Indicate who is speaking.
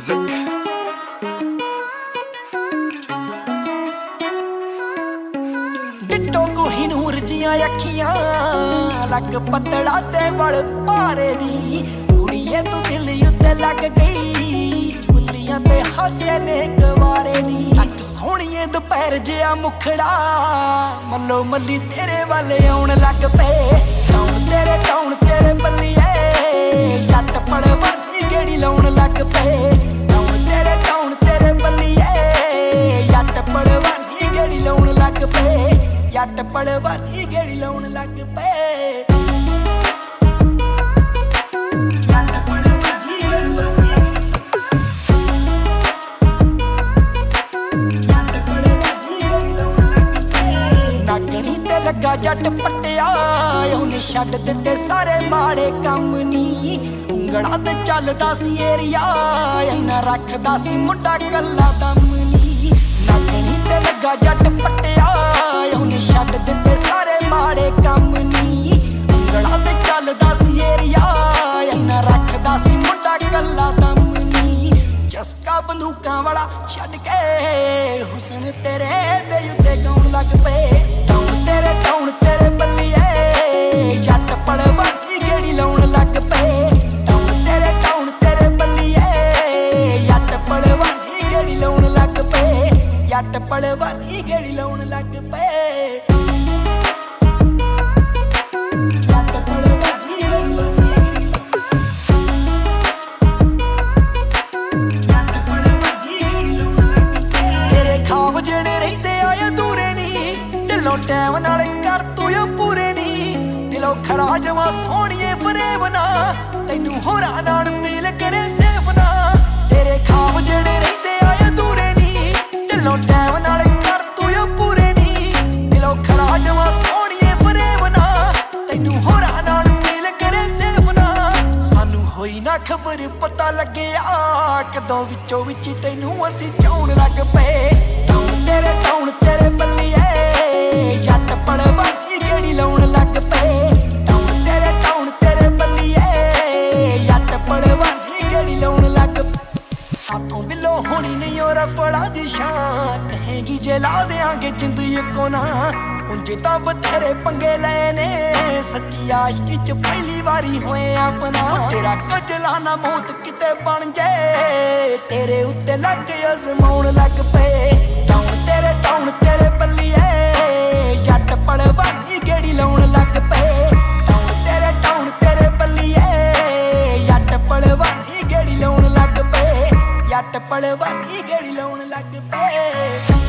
Speaker 1: music.
Speaker 2: Ditto Kohinoor जियां अखियां लग पतला ते वल पारे नी कुड़िए तू दिल उत्ते लग गई बुलियां ते हसे ने गवारे नी तक सोहणीए दोपहर जिया मुखड़ा मल्लो मल्ली तेरे वाले आउण लग पे टाउन तेरे बल्लिए जट पड़वानी गेड़ी लाउण लग पे टाउन तेरे बल्लिए जट पड़वानी गेड़ी लाउण लग पे जट पड़वानी गेड़ी लाउण लग पे नागणी ते लगा जट पट्टिया उन्हें छड्ड दिते सारे माड़े कम नी उंगलां ते चलदा सी एरिया इन्ना रखदा सी मुंडा कल्ला दम नी नागणी ते लगा जट पट्टिया उन्हें छड्ड दिते सारे माड़े कम नी उंगलां ते चलदा सी एरिया इन्ना रखदा सी मुंडा कल्ला दम नी चस्का बंदूकां वाला छड्ड के हुसन तेरे दे उत्ते गाउण लग पे टाउन तेरे बल्लिए जट पड़वानी गेड़ी लाउण लग पे टाउन तेरे बल्लिए जट पड़वानी गेड़ी लाउण लग पे जट पड़वानी गेड़ी लाउण लग पे जट पड़वानी गेड़ी लाउण जट पड़वानी गेड़ी लाउण लग पे तेरे खाब जेड़े रहिंदे आए अधूरे नी दिलों टैम नाल कर तू पूरे नी दिलों खरा जवा सोहणीए फरेब ना तैनू होरां नाल मेल करे सेफ ना तेरे खाब जेड़े रहिंदे आए अधूरे नी दिलों टैम नाल कर तू पूरे नी दिलों खरा जवा सोहणीए फरेब ना तैनू होरां नाल मेल करे सेफ ना सानू होई ना खबर पता लग्गिया कदों विचों विच तैनू असीं चाउण लग पे टाउन तेरे बल्लिए जट पड़वानी गेड़ी लाउण लग पे टाउन तेरे बल्लिए जट पड़वानी गेड़ी लाउण लग पे साथों बिलो होनी नहीं और फड़ा दी शान कहेंगी जे ला देंगे जिंद इको ना उंजे तां बथेरे पंगे लेने सच्ची आशिकी च पहली बारी होए अपना तेरा कजला ना मौत किते बन जाए तेरे उत्ते लग अजमाउण लग पे टाउन तेरे बल्लिए जट पड़वानी गेड़ी लाउण लग पे टाउन तेरे बल्लिए जट पड़वानी गेड़ी लाउण लग पे जट पड़वानी गेड़ी लाउण लग पे